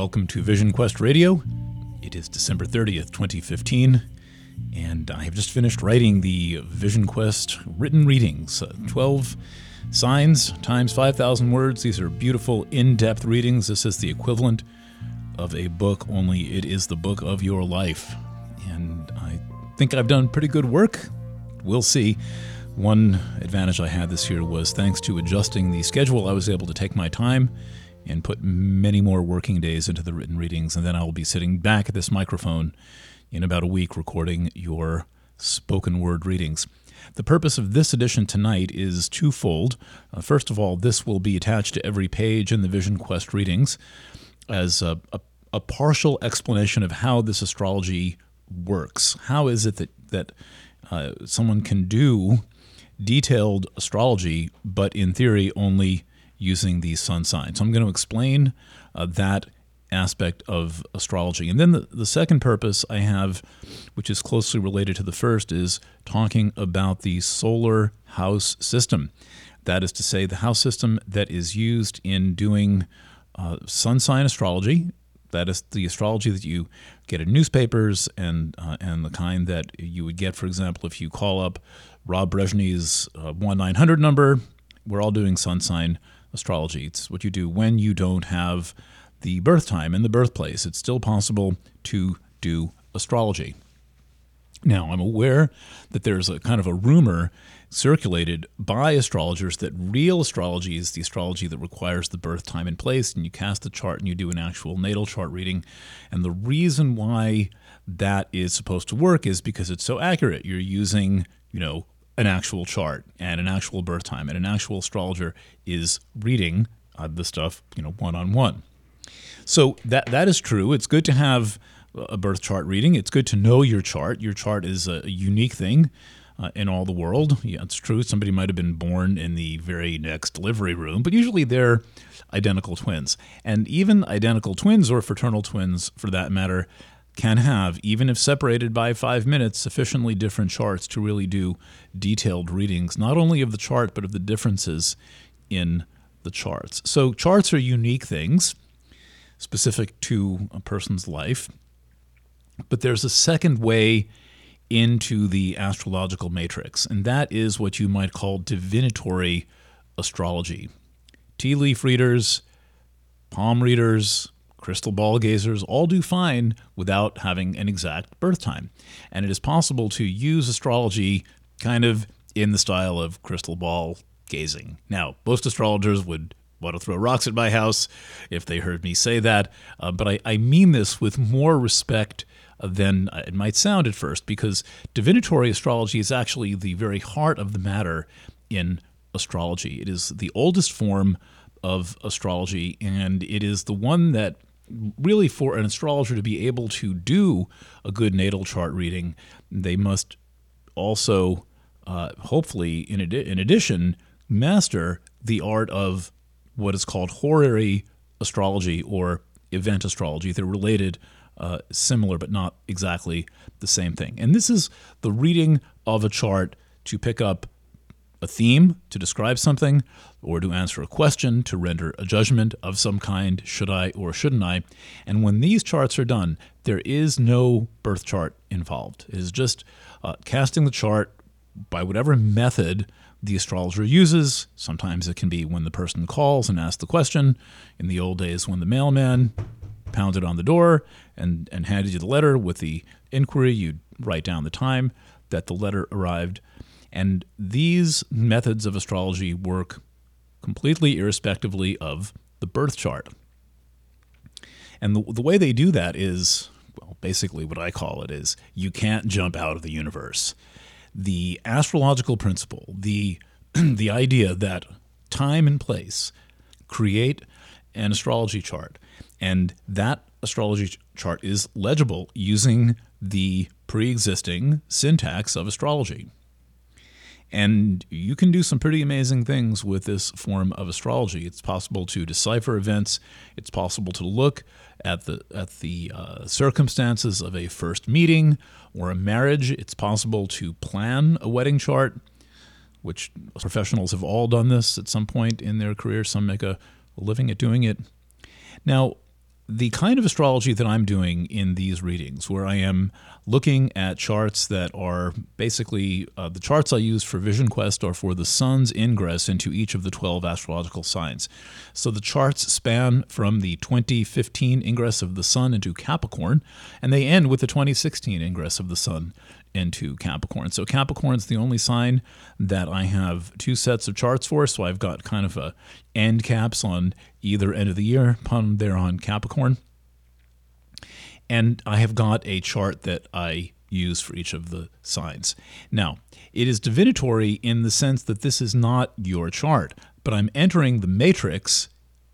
welcome to Vision Quest Radio. It is December 30th, 2015, and I have just finished writing the Vision Quest written readings, 12 signs times 5,000 words. These are beautiful, in-depth readings. This is the equivalent of a book, only it is the book of your life. And I think I've done pretty good work. We'll see. One advantage I had this year was, thanks to adjusting the schedule, I was able to take my time and put many more working days into the written readings, and then I will be sitting back at this microphone in about a week recording your spoken word readings. The purpose of this edition tonight is twofold. First of all, this will be attached to every page in the Vision Quest readings as a partial explanation of how this astrology works. How is it that someone can do detailed astrology, but in theory only using these sun signs? So I'm going to explain that aspect of astrology. And then the second purpose I have, which is closely related to the first, is talking about the solar house system. That is to say, the house system that is used in doing sun sign astrology. That is the astrology that you get in newspapers and the kind that you would get, for example, if you call up Rob Brezhny's 1-900 number. We're all doing sun sign astrology. It's what you do when you don't have the birth time and the birthplace. It's still possible to do astrology. Now, I'm aware that there's a kind of a rumor circulated by astrologers that real astrology is the astrology that requires the birth time and place, and you cast the chart and you do an actual natal chart reading. And the reason why that is supposed to work is because it's so accurate. You're using, an actual chart and an actual birth time, and an actual astrologer is reading the stuff, one-on-one. So that is true. It's good to have a birth chart reading. It's good to know your chart. Your chart is a unique thing in all the world. Yeah, it's true. Somebody might have been born in the very next delivery room, but usually they're identical twins. And even identical twins, or fraternal twins for that matter, can have, even if separated by 5 minutes, sufficiently different charts to really do detailed readings, not only of the chart, but of the differences in the charts. So charts are unique things specific to a person's life. But there's a second way into the astrological matrix, and that is what you might call divinatory astrology. Tea leaf readers, palm readers, crystal ball gazers all do fine without having an exact birth time. And it is possible to use astrology kind of in the style of crystal ball gazing. Now, most astrologers would want to throw rocks at my house if they heard me say that, but I mean this with more respect than it might sound at first, because divinatory astrology is actually the very heart of the matter in astrology. It is the oldest form of astrology, and it is the one that really, for an astrologer to be able to do a good natal chart reading, they must also, hopefully, in addition, master the art of what is called horary astrology or event astrology. They're related, similar, but not exactly the same thing. And this is the reading of a chart to pick up a theme, to describe something, or to answer a question, to render a judgment of some kind, should I or shouldn't I. And when these charts are done, there is no birth chart involved. It is just casting the chart by whatever method the astrologer uses. Sometimes it can be when the person calls and asks the question. In the old days, when the mailman pounded on the door and handed you the letter with the inquiry, you'd write down the time that the letter arrived. And these methods of astrology work completely irrespectively of the birth chart. And the way they do that is, well, basically what I call it is, you can't jump out of the universe. The astrological principle, the idea that time and place create an astrology chart, and that astrology chart is legible using the pre-existing syntax of astrology. And you can do some pretty amazing things with this form of astrology. It's possible to decipher events. It's possible to look at the circumstances of a first meeting or a marriage. It's possible to plan a wedding chart, which professionals have all done this at some point in their career. Some make a living at doing it. Now, the kind of astrology that I'm doing in these readings, where I am looking at charts that are basically the charts I use for Vision Quest are for the sun's ingress into each of the 12 astrological signs. So the charts span from the 2015 ingress of the sun into Capricorn, and they end with the 2016 ingress of the sun into Capricorn. So Capricorn's the only sign that I have two sets of charts for, so I've got kind of a end caps on either end of the year, pun there on Capricorn. And I have got a chart that I use for each of the signs. Now, it is divinatory in the sense that this is not your chart, but I'm entering the matrix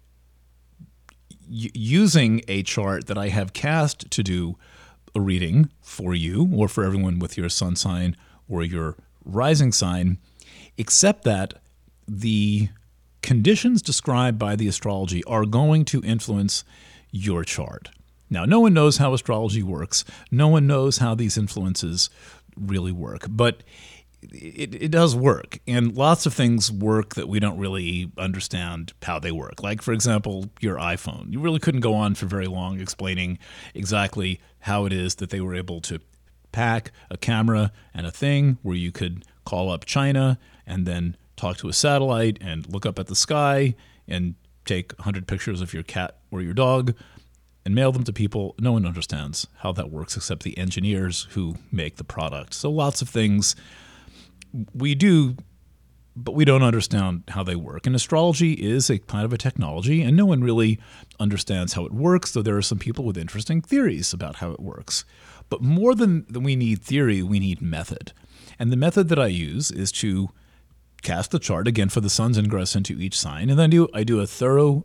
using a chart that I have cast to do a reading for you or for everyone with your sun sign or your rising sign, except that the conditions described by the astrology are going to influence your chart. Now, no one knows how astrology works. No one knows how these influences really work, but it does work. And lots of things work that we don't really understand how they work. Like, for example, your iPhone. You really couldn't go on for very long explaining exactly how it is that they were able to pack a camera and a thing where you could call up China and then talk to a satellite and look up at the sky and take 100 pictures of your cat or your dog and mail them to people. No one understands how that works except the engineers who make the product. So lots of things we do, but we don't understand how they work. And astrology is a kind of a technology, and no one really understands how it works, though there are some people with interesting theories about how it works. But more than we need theory, we need method. And the method that I use is to cast the chart, again, for the sun's ingress into each sign, and then I do a thorough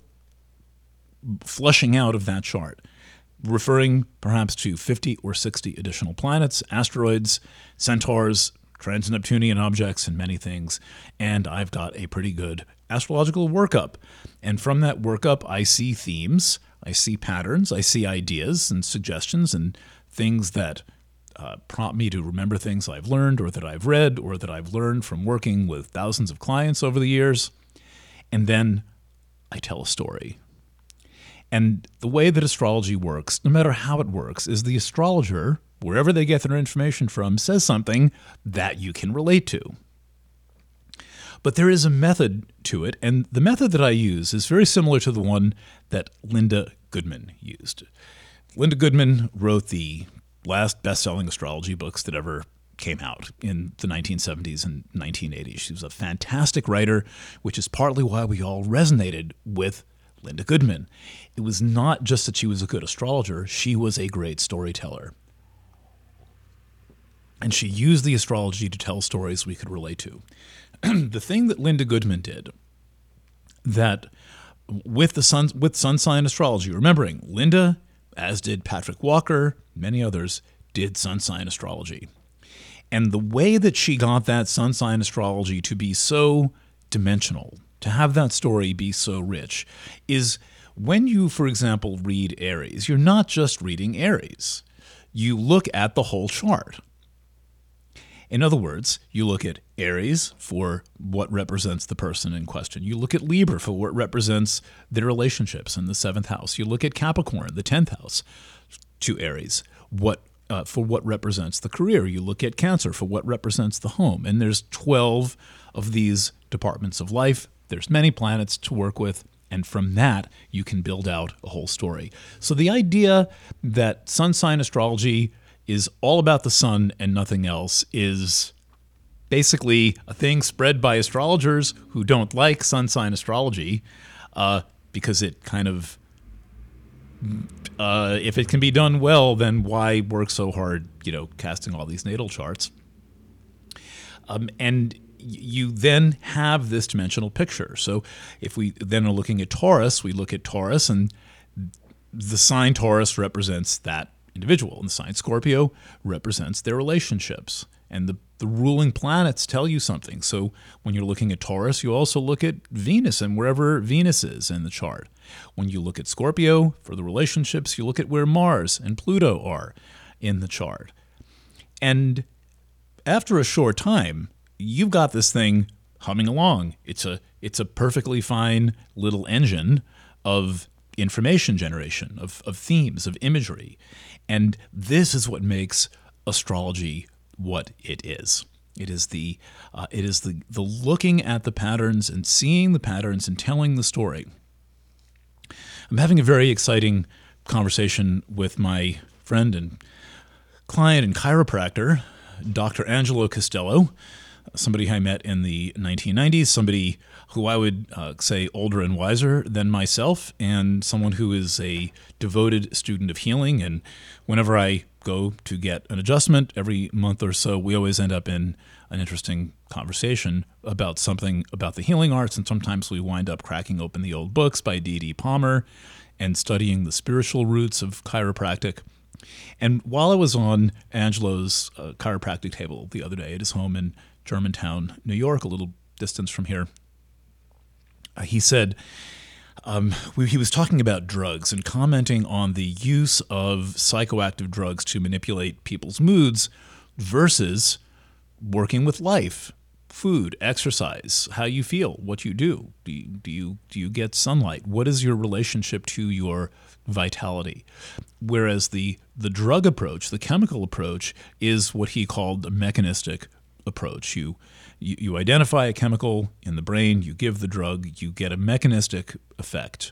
flushing out of that chart, referring perhaps to 50 or 60 additional planets, asteroids, centaurs, trans-Neptunian objects, and many things. And I've got a pretty good astrological workup. And from that workup, I see themes, I see patterns, I see ideas and suggestions and things that prompt me to remember things I've learned or that I've read or that I've learned from working with thousands of clients over the years. And then I tell a story. And the way that astrology works, no matter how it works, is the astrologer, wherever they get their information from, says something that you can relate to. But there is a method to it, and the method that I use is very similar to the one that Linda Goodman used. Linda Goodman wrote the last best-selling astrology books that ever came out in the 1970s and 1980s. She was a fantastic writer, which is partly why we all resonated with Linda Goodman. It was not just that she was a good astrologer, she was a great storyteller. And she used the astrology to tell stories we could relate to. The thing that Linda Goodman did, that with sun sign astrology, remembering Linda, as did Patrick Walker, many others, did sun sign astrology. And the way that she got that sun sign astrology to be so dimensional, to have that story be so rich, is when you, for example, read Aries, you're not just reading Aries. You look at the whole chart. In other words, you look at Aries for what represents the person in question. You look at Libra for what represents their relationships in the 7th house. You look at Capricorn, the 10th house, to Aries, for what represents the career. You look at Cancer for what represents the home. And there's 12 of these departments of life. There's many planets to work with. And from that, you can build out a whole story. So the idea that sun sign astrology is all about the sun and nothing else is basically a thing spread by astrologers who don't like sun sign astrology because it kind of, if it can be done well, then why work so hard, casting all these natal charts? And you then have this dimensional picture. So if we then are looking at Taurus, we look at Taurus, and the sign Taurus represents that individual, and the sign Scorpio represents their relationships. And the ruling planets tell you something. So when you're looking at Taurus, you also look at Venus and wherever Venus is in the chart. When you look at Scorpio for the relationships, you look at where Mars and Pluto are in the chart. And after a short time, you've got this thing humming along. It's a perfectly fine little engine of information generation, of themes, of imagery. And this is what makes astrology what it is. It is the looking at the patterns and seeing the patterns and telling the story. I'm having a very exciting conversation with my friend and client and chiropractor, Dr. Angelo Costello, somebody I met in the 1990s, somebody who I would say older and wiser than myself, and someone who is a devoted student of healing. And whenever I go to get an adjustment every month or so, we always end up in an interesting conversation about something about the healing arts, and sometimes we wind up cracking open the old books by D.D. Palmer and studying the spiritual roots of chiropractic. And while I was on Angelo's chiropractic table the other day at his home in Germantown, New York, a little distance from here, he said he was talking about drugs and commenting on the use of psychoactive drugs to manipulate people's moods versus working with life, food, exercise, how you feel, what you do. Do you get sunlight? What is your relationship to your vitality? Whereas the drug approach, the chemical approach, is what he called the mechanistic approach. You identify a chemical in the brain, you give the drug, you get a mechanistic effect.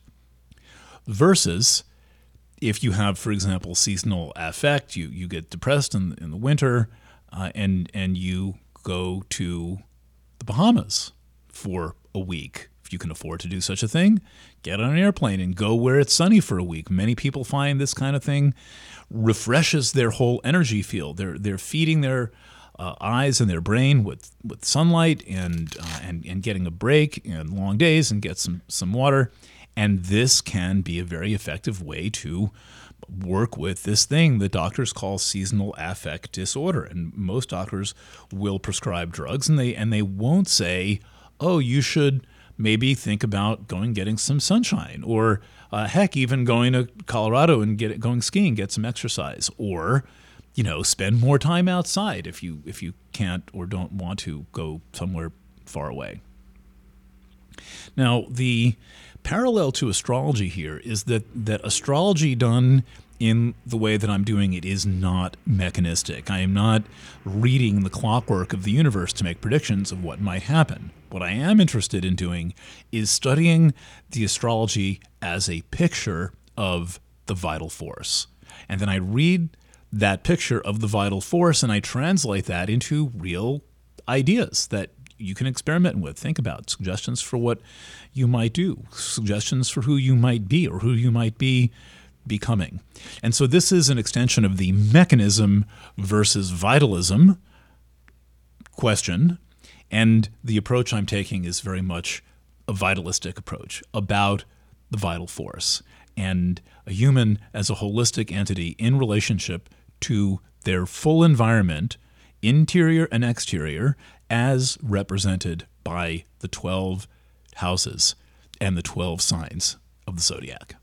Versus if you have, for example, seasonal affect, you get depressed in the winter, and you go to the Bahamas for a week. If you can afford to do such a thing, get on an airplane and go where it's sunny for a week. Many people find this kind of thing refreshes their whole energy field. They're feeding their eyes and their brain with sunlight and getting a break and long days and get some water. And this can be a very effective way to work with this thing that doctors call seasonal affect disorder. And most doctors will prescribe drugs, and they won't say, oh, you should maybe think about getting some sunshine, or heck, even going to Colorado and going skiing, get some exercise, or spend more time outside if you can't or don't want to go somewhere far away. Now, the parallel to astrology here is that astrology done in the way that I'm doing it is not mechanistic. I am not reading the clockwork of the universe to make predictions of what might happen. What I am interested in doing is studying the astrology as a picture of the vital force. And then I read that picture of the vital force and I translate that into real ideas that you can experiment with, think about, suggestions for what you might do, suggestions for who you might be or who you might be becoming. And so this is an extension of the mechanism versus vitalism question, and the approach I'm taking is very much a vitalistic approach about the vital force and a human as a holistic entity in relationship to their full environment, interior and exterior, as represented by the 12 houses and the 12 signs of the zodiac.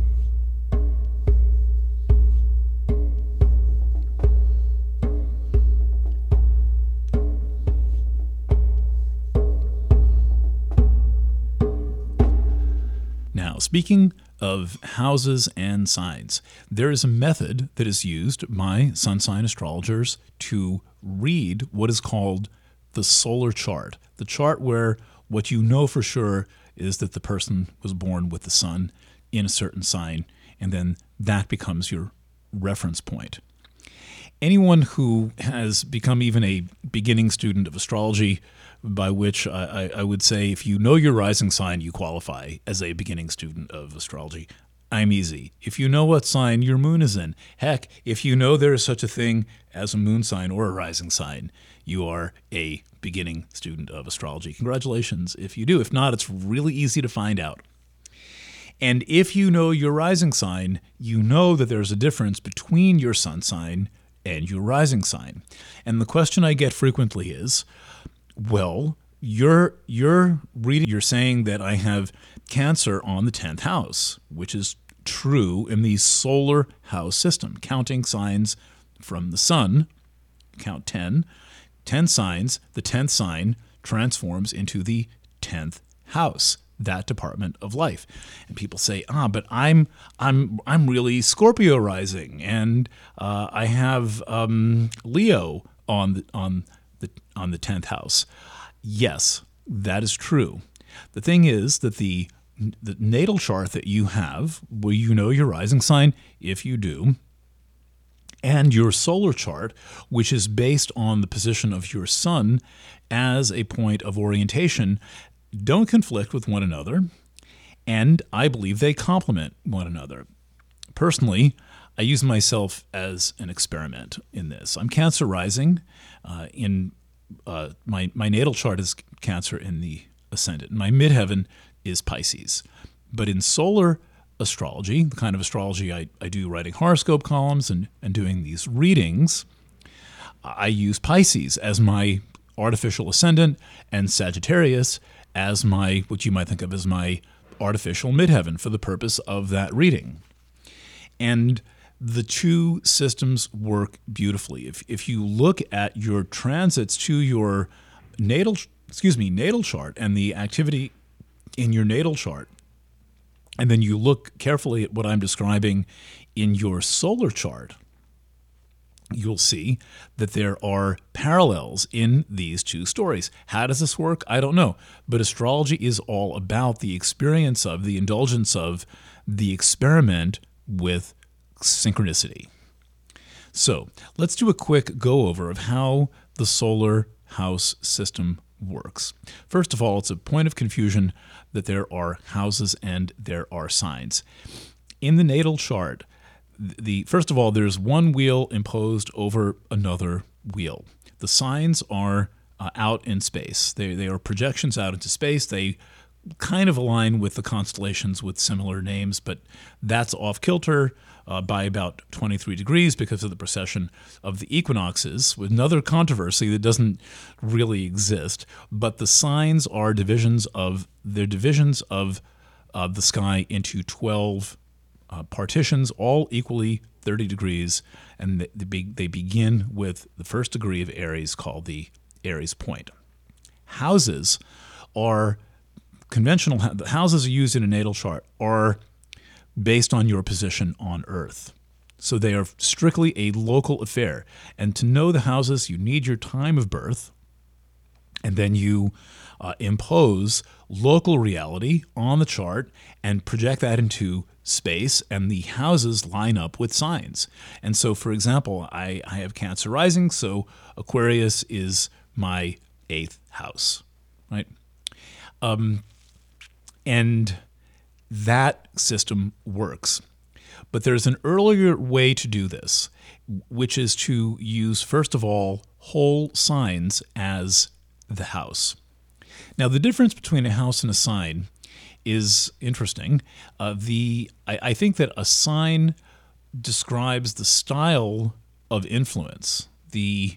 Now, speaking of houses and signs, there is a method that is used by sun sign astrologers to read what is called the solar chart, the chart where what you know for sure is that the person was born with the sun in a certain sign, and then that becomes your reference point. Anyone who has become even a beginning student of astrology, by which I would say if you know your rising sign, you qualify as a beginning student of astrology. I'm easy. If you know what sign your moon is in, heck, if you know there is such a thing as a moon sign or a rising sign, you are a beginning student of astrology. Congratulations if you do. If not, it's really easy to find out. And if you know your rising sign, you know that there's a difference between your sun sign and your rising sign. And the question I get frequently is, well, you're reading, you're saying that I have Cancer on the 10th house, which is true in the solar house system, counting signs from the sun, count 10 signs, the 10th sign transforms into the 10th house. that department of life. And people say, but I'm really Scorpio rising, and I have Leo on the 10th house. Yes, that is true. The thing is that the natal chart that you have, where you know your rising sign, if you do, and your solar chart, which is based on the position of your sun as a point of orientation, don't conflict with one another, and I believe they complement one another. Personally, I use myself as an experiment in this. I'm Cancer rising. My natal chart is Cancer in the ascendant. My midheaven is Pisces. But in solar astrology, the kind of astrology I do, writing horoscope columns and doing these readings, I use Pisces as my artificial ascendant and Sagittarius as my, what you might think of as my artificial midheaven for the purpose of that reading. And the two systems work beautifully. If you look at your transits to your natal chart and the activity in your natal chart, and then you look carefully at what I'm describing in your solar chart, you'll see that there are parallels in these two stories. How does this work? I don't know. But astrology is all about the experience of, the indulgence of, the experiment with synchronicity. So let's do a quick go-over of how the solar house system works. First of all, it's a point of confusion that there are houses and there are signs. In the natal chart, first of all, there's one wheel imposed over another wheel. The signs are out in space. They are projections out into space. They kind of align with the constellations with similar names, but that's off kilter by about 23 degrees because of the precession of the equinoxes, with another controversy that doesn't really exist. But the signs are divisions of the sky into 12 partitions, all equally 30 degrees, and they begin with the first degree of Aries, called the Aries point. Houses are conventional. The houses used in a natal chart are based on your position on Earth. So they are strictly a local affair. And to know the houses, you need your time of birth, and then you impose local reality on the chart and project that into space, and the houses line up with signs. And so, for example, I have Cancer rising, so Aquarius is my 8th house, right? And that system works. But there's an earlier way to do this, which is to use, first of all, whole signs as the house. Now, the difference between a house and a sign is interesting. I think that a sign describes the style of influence, the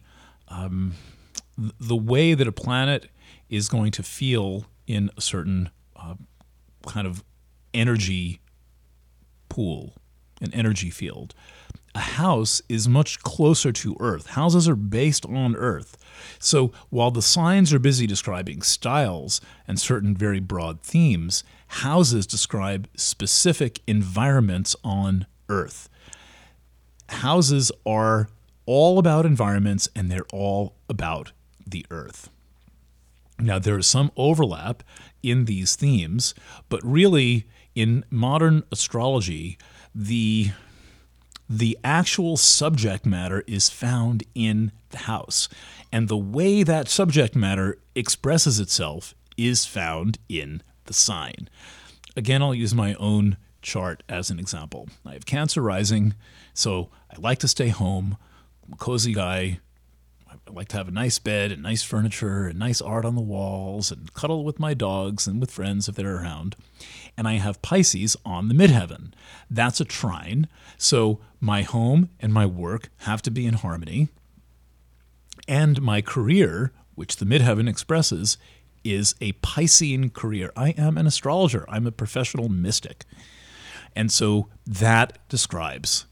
way that a planet is going to feel in a certain kind of energy pool, an energy field. A house is much closer to Earth. Houses are based on Earth. So while the signs are busy describing styles and certain very broad themes, houses describe specific environments on Earth. Houses are all about environments, and they're all about the Earth. Now, there is some overlap in these themes, but really, in modern astrology, the actual subject matter is found in the house. And the way that subject matter expresses itself is found in the sign. Again, I'll use my own chart as an example. I have Cancer rising, so I like to stay home. I'm a cozy guy. I like to have a nice bed and nice furniture and nice art on the walls and cuddle with my dogs and with friends if they're around. And I have Pisces on the midheaven. That's a trine. So my home and my work have to be in harmony. And my career, which the midheaven expresses, is a Piscean career. I am an astrologer. I'm a professional mystic. And so that describes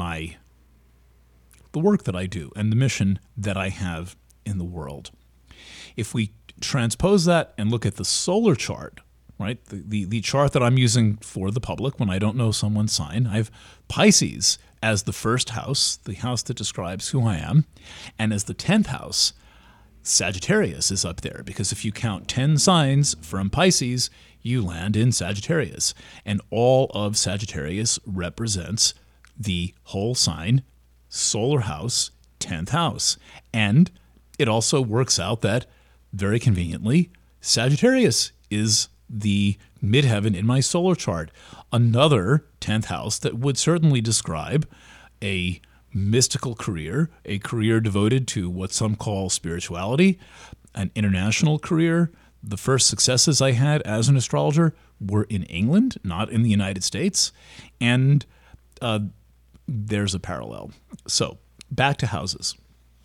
the work that I do and the mission that I have in the world. If we transpose that and look at the solar chart, right? The chart that I'm using for the public when I don't know someone's sign, I have Pisces as the first house, the house that describes who I am, and as the 10th house, Sagittarius is up there, because if you count 10 signs from Pisces, you land in Sagittarius. And all of Sagittarius represents the whole sign, solar house, 10th house. And it also works out that, very conveniently, Sagittarius is the midheaven in my solar chart. Another 10th house that would certainly describe a mystical career, a career devoted to what some call spirituality, an international career. The first successes I had as an astrologer were in England, not in the United States, and there's a parallel. So back to houses.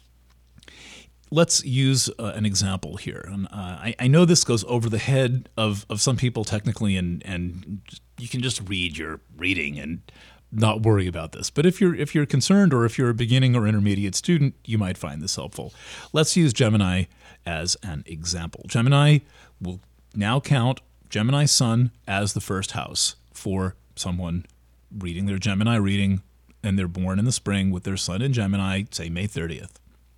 Let's use an example here. And I know this goes over the head of some people technically, and you can just read your reading and not worry about this. But if you're concerned, or if you're a beginning or intermediate student, you might find this helpful. Let's use Gemini as an example. Gemini will now count Gemini Sun as the first house for someone reading their Gemini reading, and they're born in the spring with their Sun in Gemini, say May 30th.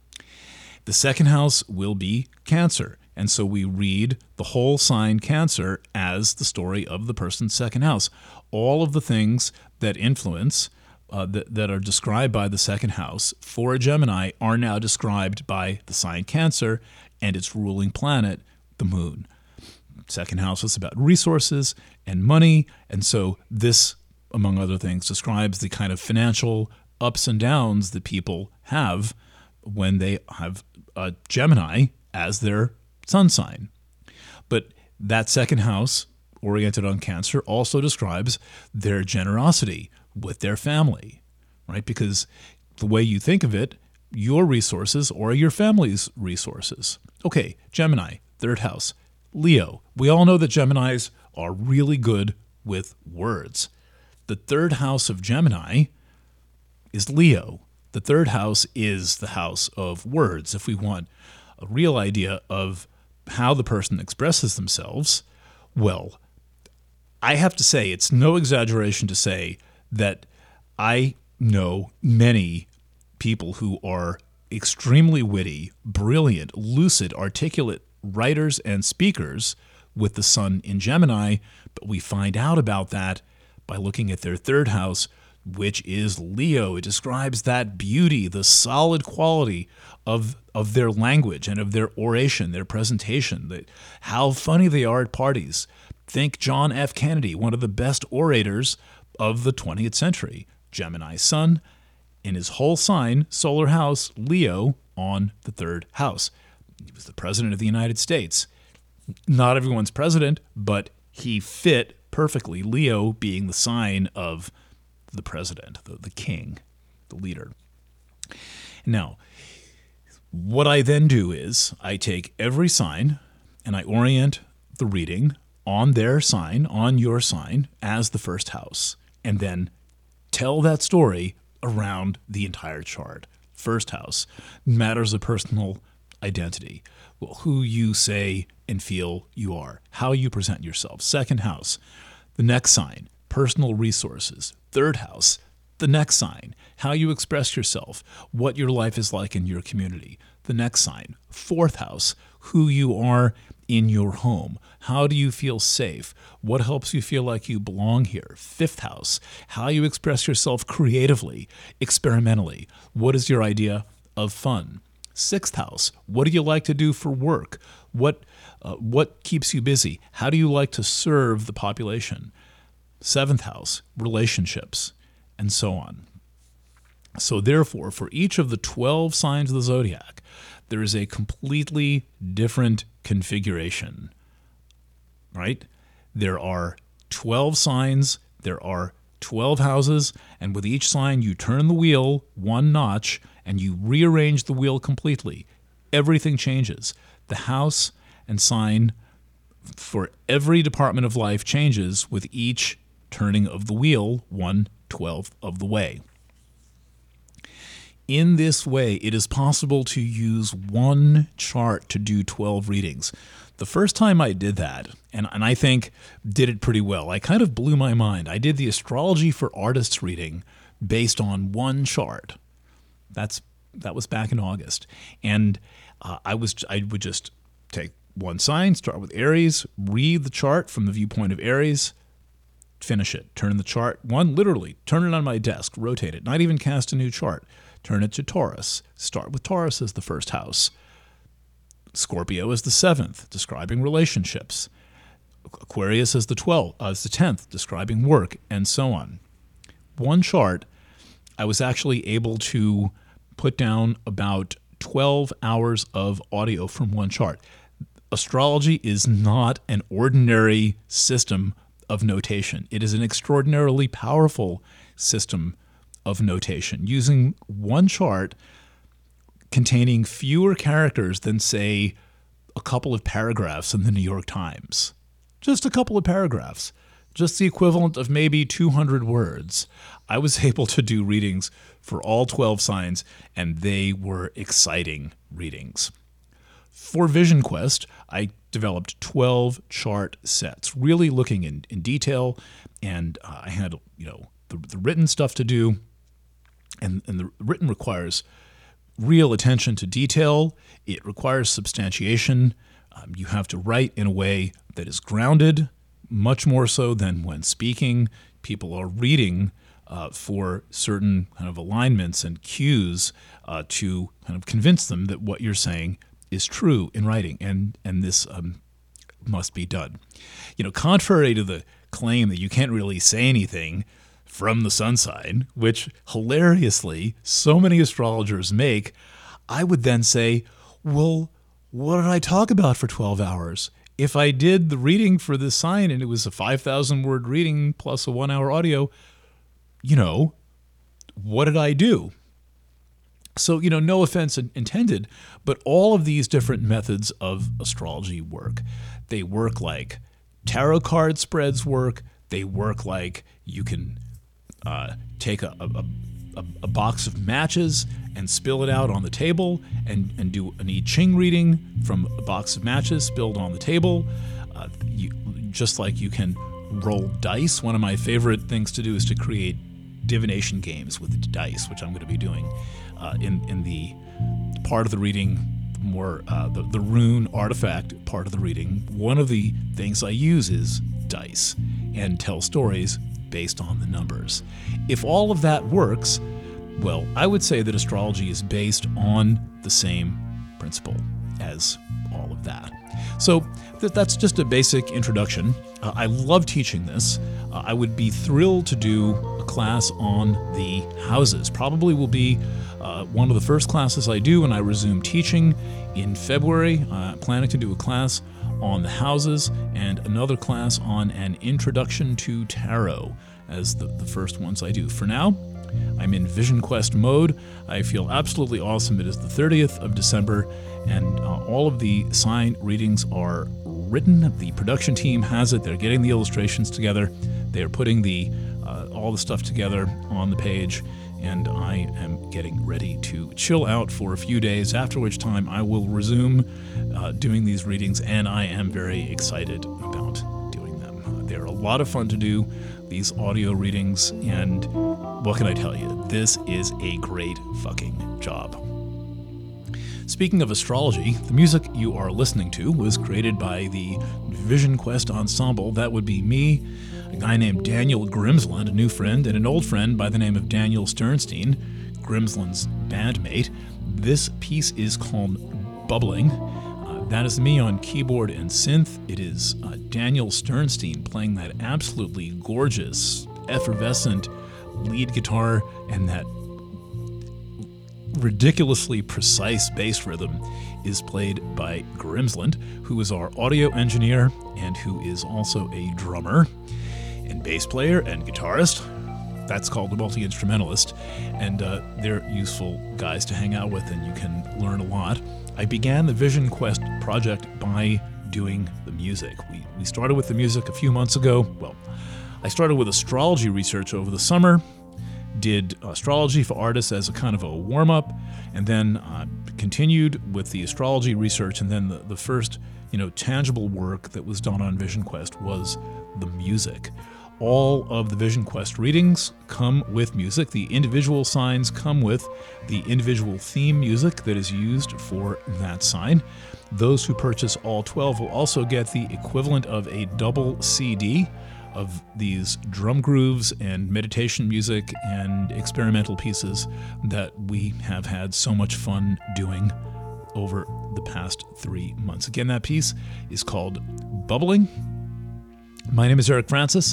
The second house will be Cancer, and so we read the whole sign Cancer as the story of the person's second house. All of the things that influence, that are described by the second house for a Gemini, are now described by the sign Cancer and its ruling planet, the moon. Second house is about resources and money, and so this, among other things, describes the kind of financial ups and downs that people have when they have a Gemini as their sun sign. But that second house, oriented on Cancer, also describes their generosity with their family, right? Because the way you think of it, your resources or your family's resources. Okay, Gemini, third house. Leo. We all know that Geminis are really good with words. The third house of Gemini is Leo. The third house is the house of words. If we want a real idea of how the person expresses themselves, well, I have to say, it's no exaggeration to say that I know many people who are extremely witty, brilliant, lucid, articulate writers and speakers with the sun in Gemini, but we find out about that by looking at their third house, which is Leo. It describes that beauty, the solid quality of their language and of their oration, their presentation, how funny they are at parties. Think John F. Kennedy, one of the best orators of the 20th century. Gemini sun, in his whole sign, solar house, Leo, on the third house. He was the president of the United States. Not everyone's president, but he fit perfectly, Leo being the sign of the president, the king, the leader. Now, what I then do is I take every sign and I orient the reading on their sign, on your sign, as the first house, and then tell that story around the entire chart. First house, matters of personal identity, well, who you say and feel you are, how you present yourself. Second house, the next sign, personal resources. Third house, the next sign, how you express yourself, what your life is like in your community. The next sign, fourth house, who you are in your home. How do you feel safe? What helps you feel like you belong here? Fifth house, how you express yourself creatively, experimentally. What is your idea of fun? Sixth house, what do you like to do for work? What keeps you busy? How do you like to serve the population? Seventh house, relationships, and so on. So therefore, for each of the 12 signs of the zodiac, there is a completely different configuration, right? There are 12 signs, there are 12 houses, and with each sign you turn the wheel one notch and you rearrange the wheel completely. Everything changes. The house and sign for every department of life changes with each turning of the wheel 1/12 of the way. In this way, it is possible to use one chart to do 12 readings. the first time I did that, and I think did it pretty well, I kind of blew my mind. I did the Astrology for Artists reading based on one chart. That was back in August. And I would just take one sign, start with Aries, read the chart from the viewpoint of Aries, finish it. Turn the chart, literally, turn it on my desk, rotate it, not even cast a new chart. Turn it to Taurus. Start with Taurus as the first house. Scorpio as the 7th, describing relationships. Aquarius as the 12th, as the 10th, describing work, and so on. One chart, I was actually able to put down about 12 hours of audio from one chart. Astrology is not an ordinary system of notation. It is an extraordinarily powerful system of notation, using one chart containing fewer characters than, say, a couple of paragraphs in the New York Times. Just a couple of paragraphs. Just the equivalent of maybe 200 words. I was able to do readings for all 12 signs, and they were exciting readings. For Vision Quest, I developed 12 chart sets, really looking in detail, and I had the written stuff to do, and the written requires real attention to detail. It requires substantiation. You have to write in a way that is grounded, much more so than when speaking. People are reading for certain kind of alignments and cues to kind of convince them that what you're saying is true in writing, and this must be done. Contrary to the claim that you can't really say anything from the sun sign, which hilariously so many astrologers make, I would then say, well, what did I talk about for 12 hours? If I did the reading for this sign and it was a 5,000 word reading plus a 1 hour audio, what did I do? So, no offense intended, but all of these different methods of astrology work. They work like tarot card spreads work. They work like you can take a box of matches and spill it out on the table and do an I Ching reading from a box of matches spilled on the table. Just like you can roll dice. One of my favorite things to do is to create divination games with dice, which I'm going to be doing in the part of the reading, more the rune artifact part of the reading. One of the things I use is dice and tell stories based on the numbers. If all of that works, well, I would say that astrology is based on the same principle as all of that. So that's just a basic introduction. I love teaching this. I would be thrilled to do a class on the houses. Probably will be one of the first classes I do when I resume teaching in February. Planning to do a class on the houses and another class on an introduction to tarot as the first ones I do. For now, I'm in Vision Quest mode. I feel absolutely awesome. It is the 30th of December, and all of the sign readings are written. The production team has it. They're getting the illustrations together. They are putting all the stuff together on the page, and I am getting ready to chill out for a few days, after which time I will resume doing these readings, and I am very excited about doing them. They're a lot of fun to do, these audio readings, and what can I tell you? This is a great fucking job. Speaking of astrology, the music you are listening to was created by the Vision Quest Ensemble. That would be me, a guy named Daniel Grimsland, a new friend, and an old friend by the name of Daniel Sternstein, Grimsland's bandmate. This piece is called Bubbling. That is me on keyboard and synth. It is Daniel Sternstein playing that absolutely gorgeous, effervescent lead guitar and that ridiculously precise bass rhythm is played by Grimsland, who is our audio engineer and who is also a drummer and bass player and guitarist. That's called a multi-instrumentalist, and they're useful guys to hang out with, and you can learn a lot. I began the Vision Quest project by doing the music. We started with the music a few months ago. Well, I started with astrology research over the summer, did astrology for artists as a kind of a warm-up, and then continued with the astrology research, and then the first tangible work that was done on Vision Quest was the music. All of the Vision Quest readings come with music. The individual signs come with the individual theme music that is used for that sign. Those who purchase all 12 will also get the equivalent of a double CD of these drum grooves and meditation music and experimental pieces that we have had so much fun doing over the past 3 months. Again, that piece is called Bubbling. My name is Eric Francis.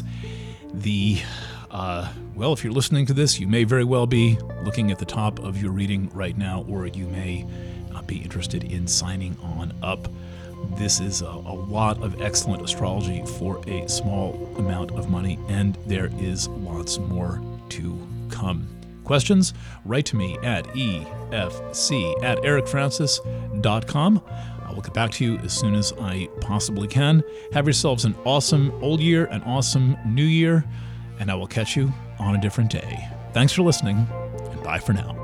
If you're listening to this, you may very well be looking at the top of your reading right now, or you may be interested in signing on up. This is a lot of excellent astrology for a small amount of money, and there is lots more to come. Questions? Write to me at efc@ericfrancis.com. I will get back to you as soon as I possibly can. Have yourselves an awesome old year, an awesome new year, and I will catch you on a different day. Thanks for listening, and bye for now.